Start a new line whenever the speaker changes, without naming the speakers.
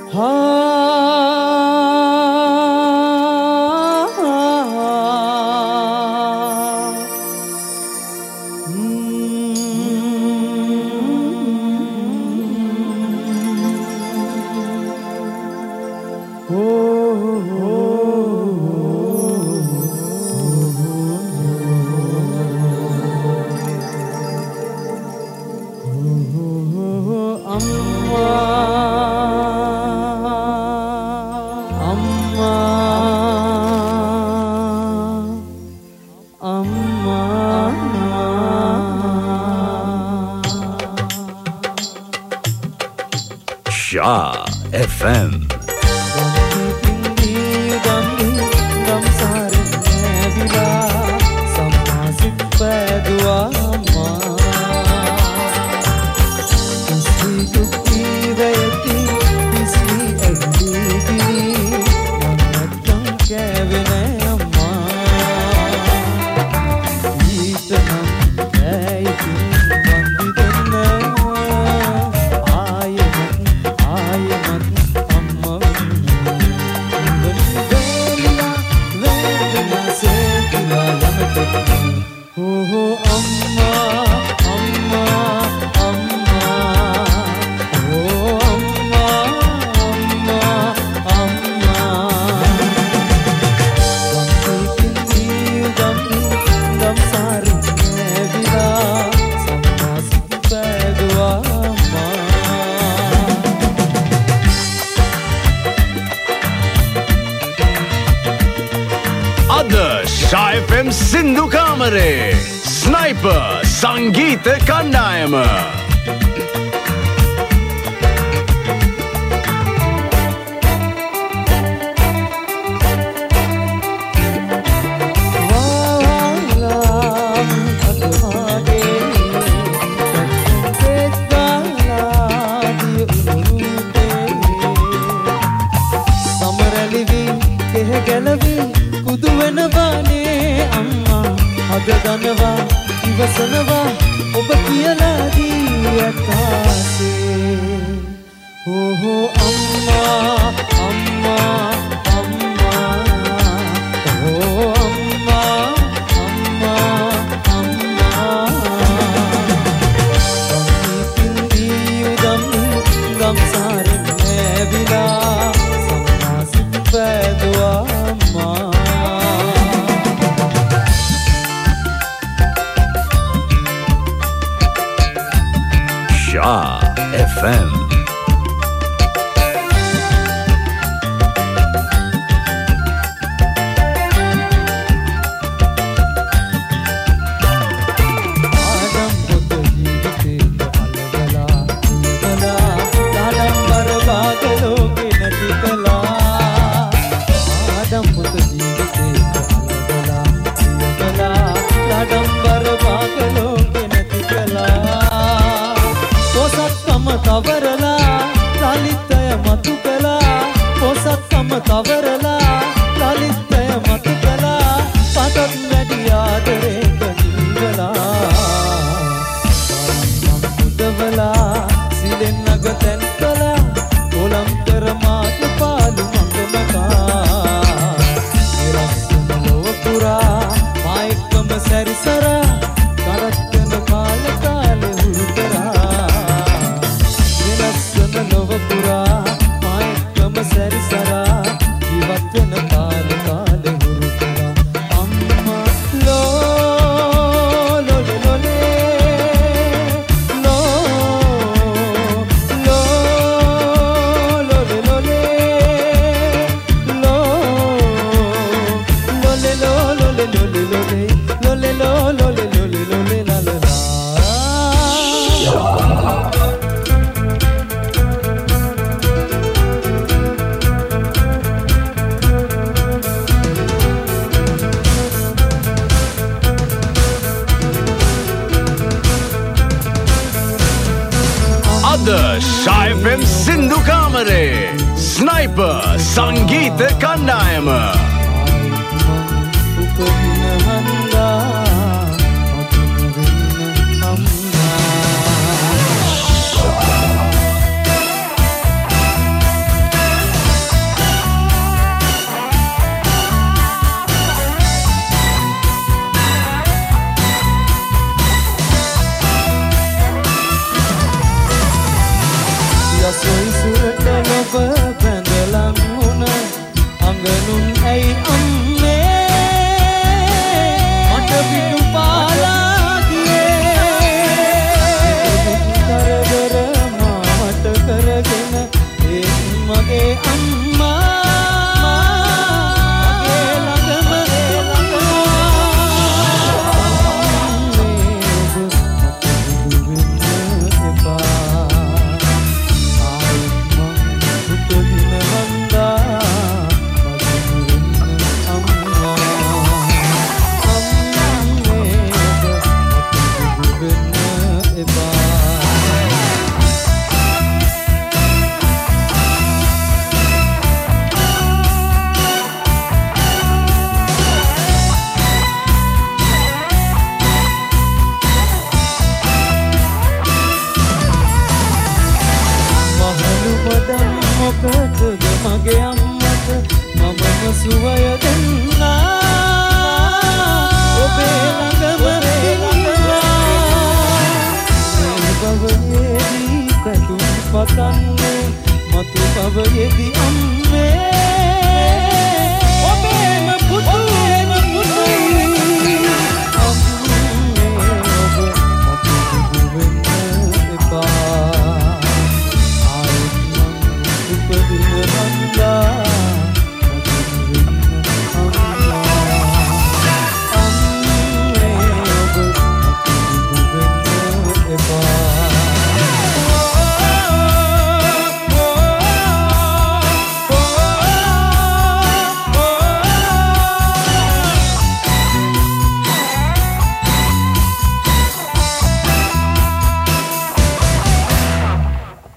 Shah FM. Shah FM Sindhu Kamare Sniper Sangeeta Kandayama
ගනවා ඉවසනවා ඔබ කියලා දී අකාසේ ඕහෝ අම්මා අම්මා අම්මා ඕ අම්මා අම්මා අම්මා පින්දී උදම් ගම්සාරේ නැවිලා සම්මාසිත වැදුවා අම්මා
Shah FM.
තවරලා ලලිතය මතු කළා පොසත්කම තවරලා ලලිතය මතු කළා පතක් වැඩි ආදරේක ජීවලා මුදවලා සිලෙන් නගතෙන් කළා කොලම් කර මාත් පාලු මඟමකා නිරස්සන ලොව පුරා මායිකම සැරිසරා කරත්තන කාල කාල හුරු කරා पुरा मायकम सरिसरा जीवतन काल काल हुरुकरा अम्मा लो लो लो ले लो लो लो ले लो ले लो लो ले लो लो ले लो ले लो ले लो ले लो लो ले लो ले लो ले ला ला
Shah FM Sindhu Kamare Sniper Sangeeta Kandayama
ලොබ බැඳලන් වුණ අඟනුන් ඇයි අම්මේ මට පිටු පාලා ගියේ කරදර මාවට කරගෙන ඒ මගේ අම්මා මොකටද මගේ අම්මට මමම සුවය දෙන්නා ඔබේ ළඟම මේ භවයේදී පැතුම් පතන්නේ මතු භවයේදී